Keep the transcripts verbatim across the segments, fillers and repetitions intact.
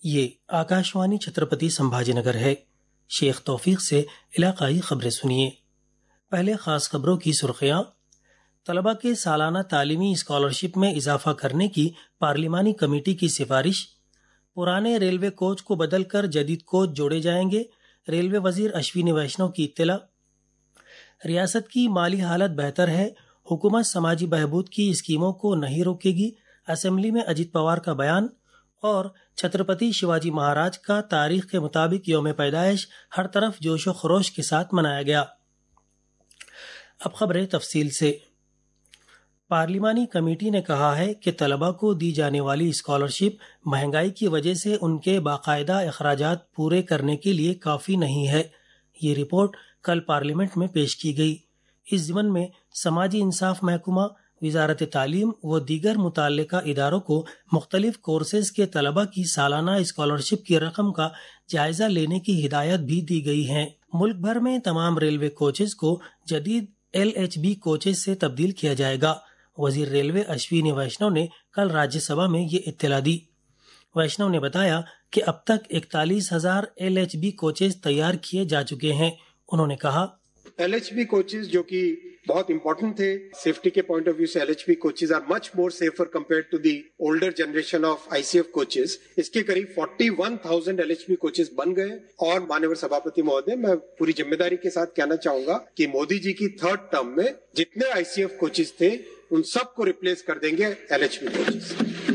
یہ آکاشوانی چھترپتی سمبھاجی نگر ہے۔ شیخ توفیق سے علاقائی خبریں سنیے۔ پہلے خاص خبروں کی سرخیاں۔ طلبہ کے سالانہ تعلیمی اسکالرشپ میں اضافہ کرنے کی پارلیمانی کمیٹی کی سفارش۔ پرانے ریلوے کوچ کو بدل کر جدید کوچ جوڑے جائیں گے، ریلوے وزیر اشونی ویشنو کی اطلاع۔ ریاست کی مالی حالت بہتر ہے، حکومت سماجی بہبود کی اسکیموں کو نہیں روکے گی، اسمبلی میں اجیت پوار کا بیان۔ اور چھترپتی شیواجی مہاراج کا تاریخ کے مطابق یوم پیدائش ہر طرف جوش و خروش کے ساتھ منایا گیا۔ اب خبریں تفصیل سے۔ پارلیمانی کمیٹی نے کہا ہے کہ طلبہ کو دی جانے والی اسکالرشپ مہنگائی کی وجہ سے ان کے باقاعدہ اخراجات پورے کرنے کے لیے کافی نہیں ہے۔ یہ رپورٹ کل پارلیمنٹ میں پیش کی گئی۔ اس ضمن میں سماجی انصاف محکمہ، وزارت تعلیم و دیگر متعلقہ اداروں کو مختلف کورسز کے طلبہ کی سالانہ اسکالرشپ کی رقم کا جائزہ لینے کی ہدایت بھی دی گئی ہے۔ ملک بھر میں تمام ریلوے کوچز کو جدید ایل ایچ بی کوچز سے تبدیل کیا جائے گا۔ وزیر ریلوے اشونی ویشنو نے کل راجیہ سبھا میں یہ اطلاع دی۔ ویشنو نے بتایا کہ اب تک اکتالیس ہزار ایل ایچ بی کوچز تیار کیے جا چکے ہیں۔ انہوں نے کہا ایل ایچ بی کوچز جو کہ بہت امپورٹنٹ تھے، سیفٹی کے پوائنٹ آف ویو سے L H B coaches are much more safer compared to the older generation of I C F coaches. اس کے قریب forty one thousand L H B coaches بن گئے۔ اور مانیور سبھاپتی مہودے، میں پوری ذمہ داری کے ساتھ کہنا چاہوں گا کہ مودی جی کی تھرڈ ٹرم میں جتنے آئی سی ایف کوچز تھے ان سب کو ریپلیس کر دیں گے ایل ایچ بی کوچز۔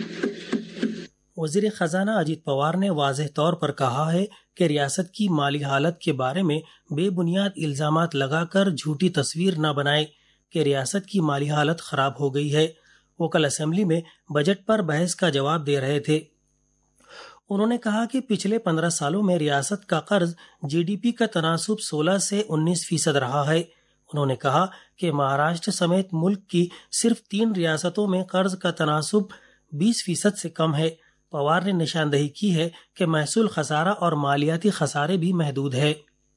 وزیر خزانہ اجیت پوار نے واضح طور پر کہا ہے کہ ریاست کی مالی حالت کے بارے میں بے بنیاد الزامات لگا کر جھوٹی تصویر نہ بنائے کہ ریاست کی مالی حالت خراب ہو گئی ہے۔ وہ کل اسمبلی میں بجٹ پر بحث کا جواب دے رہے تھے۔ انہوں نے کہا کہ پچھلے پندرہ سالوں میں ریاست کا قرض جی ڈی پی کا تناسب سولہ سے انیس فیصد رہا ہے۔ انہوں نے کہا کہ مہاراشٹر سمیت ملک کی صرف تین ریاستوں میں قرض کا تناسب بیس فیصد سے کم ہے۔ پوار نے نشاندہی کی ہے کہ محصول خسارہ اور مالیاتی خسارے بھی محدود ہے۔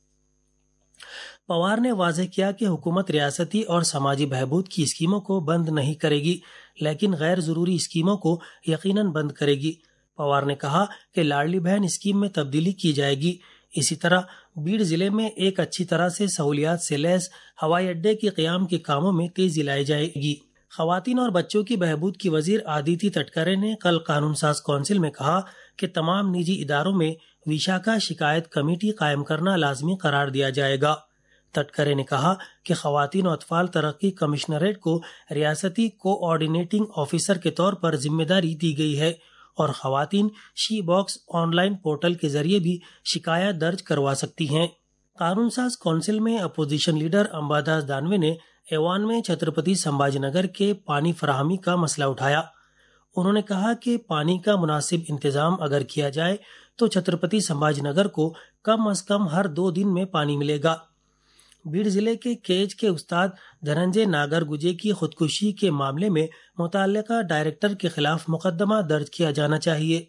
پوار نے واضح کیا کہ حکومت ریاستی اور سماجی بہبود کی اسکیموں کو بند نہیں کرے گی، لیکن غیر ضروری اسکیموں کو یقیناً بند کرے گی۔ پوار نے کہا کہ لاڈلی بہن اسکیم میں تبدیلی کی جائے گی۔ اسی طرح بیڑ ضلع میں ایک اچھی طرح سے سہولیات سے لیس ہوائی اڈے کے قیام کے کاموں میں تیزی لائی جائے گی۔ خواتین اور بچوں کی بہبود کی وزیر آدیتی تٹکرے نے کل قانون ساز کونسل میں کہا کہ تمام نجی اداروں میں وشاکھا شکایت کمیٹی قائم کرنا لازمی قرار دیا جائے گا۔ تٹکرے نے کہا کہ خواتین و اطفال ترقی کمشنریٹ کو ریاستی کوآرڈینیٹنگ آفیسر کے طور پر ذمہ داری دی گئی ہے اور خواتین she box online portal کے ذریعے بھی شکایت درج کروا سکتی ہیں۔ قانون ساز کونسل میں اپوزیشن لیڈر امباداس دانوے نے ایوان میں چھترپتی سمبھاجی نگر کے پانی فراہمی کا مسئلہ اٹھایا۔ انہوں نے کہا کہ پانی کا مناسب انتظام اگر کیا جائے تو چھترپتی سمبھاجی نگر کو کم از کم ہر دو دن میں پانی ملے گا۔ بیڑ ضلع کے کیج کے استاد دھننجے ناگر گجے کی خودکشی کے معاملے میں متعلقہ ڈائریکٹر کے خلاف مقدمہ درج کیا جانا چاہیے۔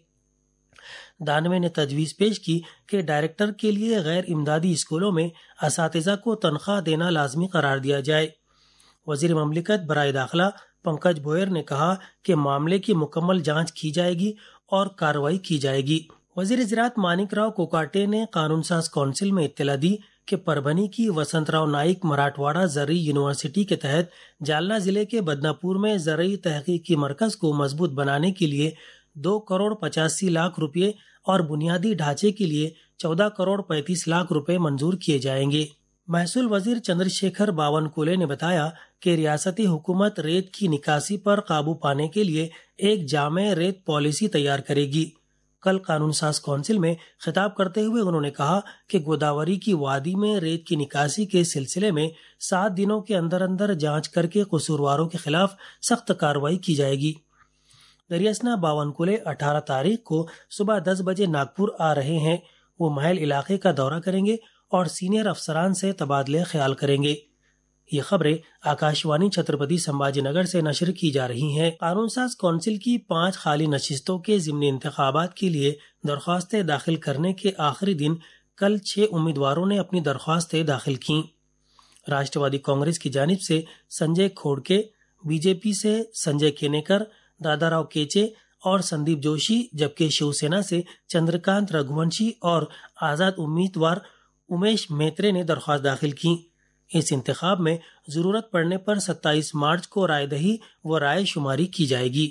دانوے نے تجویز پیش کی کہ ڈائریکٹر کے لیے غیر امدادی اسکولوں میں اساتذہ کو تنخواہ دینا لازمی قرار دیا جائے۔ وزیر مملکت برائے داخلہ پنکج بھوئر نے کہا کہ معاملے کی مکمل جانچ کی جائے گی اور کارروائی کی جائے گی۔ وزیر زراعت مانک راؤ کوکاٹے نے قانون ساز کونسل میں اطلاع دی کہ پربھنی کی وسنت راؤ نائک مراٹھواڑہ زرعی یونیورسٹی کے تحت جالنا ضلع کے بدنا پور میں زرعی تحقیقی مرکز کو مضبوط بنانے کے لیے دو کروڑ پچاسی لاکھ روپے اور بنیادی ڈھانچے کے لیے چودہ کروڑ پینتیس لاکھ روپے منظور کیے جائیں گے۔ محصول وزیر چندر شیکھر باونکولے نے بتایا کہ ریاستی حکومت ریت کی نکاسی پر قابو پانے کے لیے ایک جامع ریت پالیسی تیار کرے گی۔ کل قانون ساز کونسل میں خطاب کرتے ہوئے انہوں نے کہا کہ گوداوری کی وادی میں ریت کی نکاسی کے سلسلے میں سات دنوں کے اندر اندر جانچ کر کے قصورواروں کے خلاف سخت کارروائی کی جائے گی۔ دریاسنا باونکولے اٹھارہ تاریخ کو صبح دس بجے ناگپور آ رہے ہیں۔ وہ محل علاقے کا دورہ کریں گے اور سینئر افسران سے تبادلہ خیال کریں گے۔ یہ خبریں آکاشوانی چھترپتی سمبھاجی نگر سے نشر کی جا رہی ہیں۔ قانون ساز کونسل کی پانچ خالی نشستوں کے ضمنی انتخابات کے لیے درخواستیں داخل کرنے کے آخری دن کل چھ امیدواروں نے اپنی درخواستیں داخل کیں۔ راشٹر وادی کانگریس کی جانب سے سنجے کھوڑکے، بی جے پی سے سنجے کینیکر، دادا راؤ کیچے اور سندیپ جوشی، جبکہ شیو سینا سے چندرکانت رگھوونشی اور آزاد امیدوار امیش میترے نے درخواست داخل کی۔ اس انتخاب میں ضرورت پڑنے پر ستائیس مارچ کو رائے دہی و رائے شماری کی جائے گی۔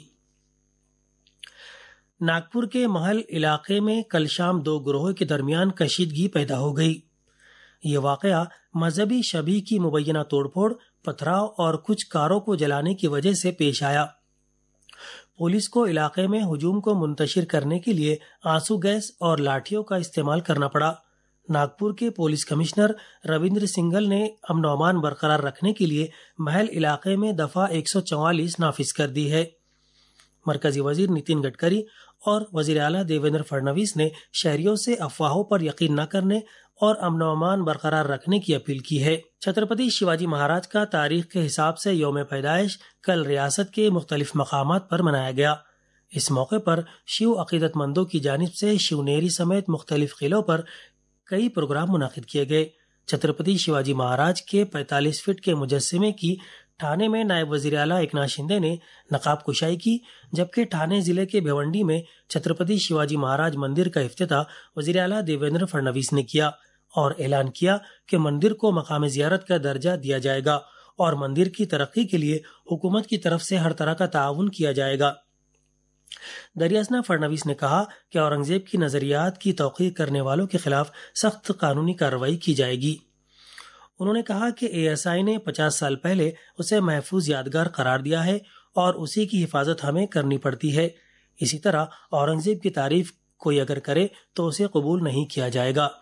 ناگپور کے محل علاقے میں کل شام دو گروہوں کے درمیان کشیدگی پیدا ہو گئی۔ یہ واقعہ مذہبی شبیہ کی مبینہ توڑ پھوڑ، پتھراؤ اور کچھ کاروں کو جلانے کی وجہ سے پیش آیا۔ پولیس کو علاقے میں ہجوم کو منتشر کرنے کے لیے آنسو گیس اور لاٹھیوں کا استعمال کرنا پڑا۔ ناگپور کے پولیس کمشنر رویندر سنگھل نے امن و امان برقرار رکھنے کے لیے محل علاقے میں دفعہ ایک سو چوالیس نافذ کر دی ہے۔ مرکزی وزیر نتن گڈکری اور وزیر اعلیٰ دیویندر فڈنویس نے شہریوں سے افواہوں پر یقین نہ کرنے اور امن و امان برقرار رکھنے کی اپیل کی ہے۔ چھترپتی شیواجی مہاراج کا تاریخ کے حساب سے یوم پیدائش کل ریاست کے مختلف مقامات پر منایا گیا۔ اس موقع پر شیو عقیدت مندوں کی جانب سے شیونیری سمیت مختلف قلعوں پر کئی پروگرام منعقد کیے گئے۔ چھترپتی شیواجی مہاراج کے پینتالیس فٹ کے مجسمے کی ٹھانے میں نائب وزیر اعلیٰ ایکناتھ شندے نے نقاب کشائی کی، جبکہ ٹھانے ضلع کے بھیونڈی میں چھترپتی شیواجی مہاراج مندر کا افتتاح وزیر اعلیٰ دیویندر فڈنویس نے کیا اور اعلان کیا کہ مندر کو مقام زیارت کا درجہ دیا جائے گا اور مندر کی ترقی کے لیے حکومت کی طرف سے ہر طرح کا تعاون کیا جائے گا۔ دریاسنا فڈنویس نے کہا کہ اورنگزیب کی نظریات کی توقیر کرنے والوں کے خلاف سخت قانونی کارروائی کی جائے گی۔ انہوں نے کہا کہ اے ایس آئی نے پچاس سال پہلے اسے محفوظ یادگار قرار دیا ہے اور اسی کی حفاظت ہمیں کرنی پڑتی ہے۔ اسی طرح اورنگزیب کی تعریف کوئی اگر کرے تو اسے قبول نہیں کیا جائے گا۔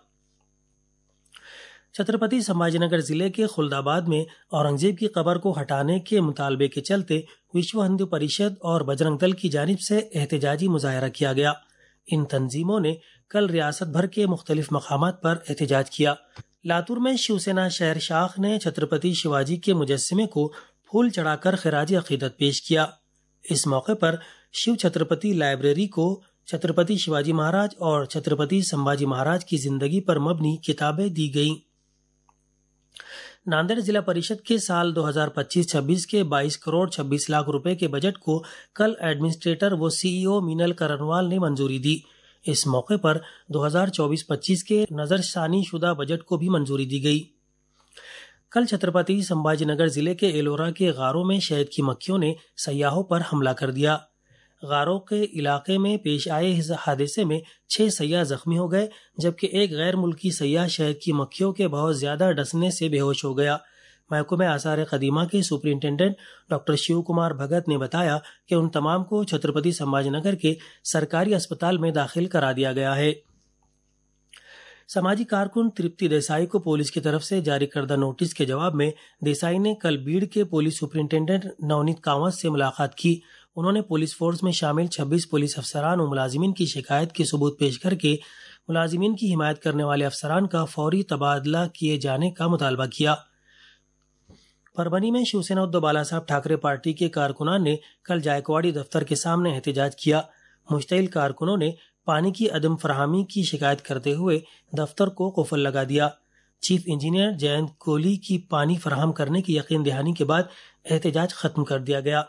چھترپتی سمبھاجی نگر ضلع کے خلد آباد میں اورنگزیب کی قبر کو ہٹانے کے مطالبے کے چلتے وشو ہندو پریشد اور بجرنگ دل کی جانب سے احتجاجی مظاہرہ کیا گیا۔ ان تنظیموں نے کل ریاست بھر کے مختلف مقامات پر احتجاج کیا۔ لاتور میں شیو سینا شہر شاخ نے چھترپتی شیواجی کے مجسمے کو پھول چڑھا کر خراج عقیدت پیش کیا۔ اس موقع پر شیو چھترپتی لائبریری کو چھترپتی شیواجی مہاراج اور چھترپتی سمبھاجی مہاراج کی زندگی پر مبنی کتابیں دی گئیں۔ ناندیڑ ضلع پریشد کے سال دو ہزار پچیس چھبیس کے بائیس کروڑ چھبیس لاکھ روپے کے بجٹ کو کل ایڈمنسٹریٹر و سی ای او مینل کرنوال نے منظوری دی۔ اس موقع پر دو ہزار چوبیس پچیس کے نظر ثانی شدہ بجٹ کو بھی منظوری دی گئی۔ کل چھترپتی سمبھاجی نگر ضلع کے ایلورا کے غاروں میں شہد کی مکھیوں نے سیاحوں پر حملہ کر دیا۔ غاروں کے علاقے میں پیش آئے حادثے میں چھ سیاح زخمی ہو گئے، جبکہ ایک غیر ملکی سیاح شہد کی مکھیوں کے بہت زیادہ ڈسنے سے بے ہوش ہو گیا۔ محکمہ آثار قدیمہ کے سپرنٹینڈنٹ ڈاکٹر شیو کمار بھگت نے بتایا کہ ان تمام کو چھترپتی سمبھاجی نگر کے سرکاری اسپتال میں داخل کرا دیا گیا ہے۔ سماجی کارکن ترپتی دیسائی کو پولیس کی طرف سے جاری کردہ نوٹس کے جواب میں دیسائی نے کل بیڑ کے پولیس سپرنٹینڈنٹ نونیت کانوت سے ملاقات کی۔ انہوں نے پولیس فورس میں شامل چھبیس پولیس افسران و ملازمین کی شکایت کے ثبوت پیش کر کے ملازمین کی حمایت کرنے والے افسران کا فوری تبادلہ کیے جانے کا مطالبہ کیا۔ پربھنی میں شیو سینا ادھو بالا صاحب ٹھاکرے پارٹی کے کارکنان نے کل جائکواڑی دفتر کے سامنے احتجاج کیا۔ مشتعل کارکنوں نے پانی کی عدم فراہمی کی شکایت کرتے ہوئے دفتر کو قفل لگا دیا۔ چیف انجینئر جینت کوہلی کی پانی فراہم کرنے کی یقین دہانی کے بعد احتجاج ختم کر دیا گیا۔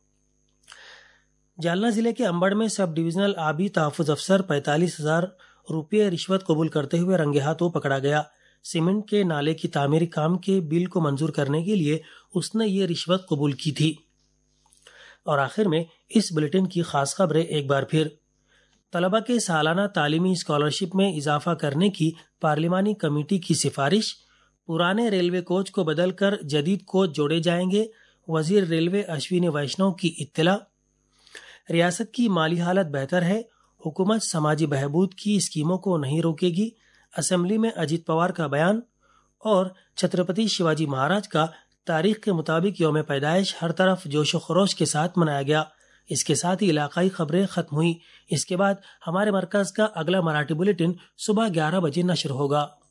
جالنہ ضلع کے امبڑ میں سب ڈویژنل آبی تحفظ افسر پینتالیس ہزار روپے رشوت قبول کرتے ہوئے رنگے ہاتھوں پکڑا گیا۔ سیمنٹ کے نالے کی تعمیری کام کے بل کو منظور کرنے کے لیے اس نے یہ رشوت قبول کی تھی۔ اور آخر میں اس بلیٹن کی خاص خبریں ایک بار پھر۔ طلبہ کے سالانہ تعلیمی اسکالرشپ میں اضافہ کرنے کی پارلیمانی کمیٹی کی سفارش۔ پرانے ریلوے کوچ کو بدل کر جدید کوچ جوڑے جائیں گے، وزیر ریلوے اشونی ویشنو کی اطلاع۔ ریاست کی مالی حالت بہتر ہے، حکومت سماجی بہبود کی اسکیموں کو نہیں روکے گی، اسمبلی میں اجیت پوار کا بیان۔ اور چھترپتی شیواجی مہاراج کا تاریخ کے مطابق یوم پیدائش ہر طرف جوش و خروش کے ساتھ منایا گیا۔ اس کے ساتھ ہی علاقائی خبریں ختم ہوئی۔ اس کے بعد ہمارے مرکز کا اگلا مراٹھی بلیٹن صبح گیارہ بجے نشر ہوگا۔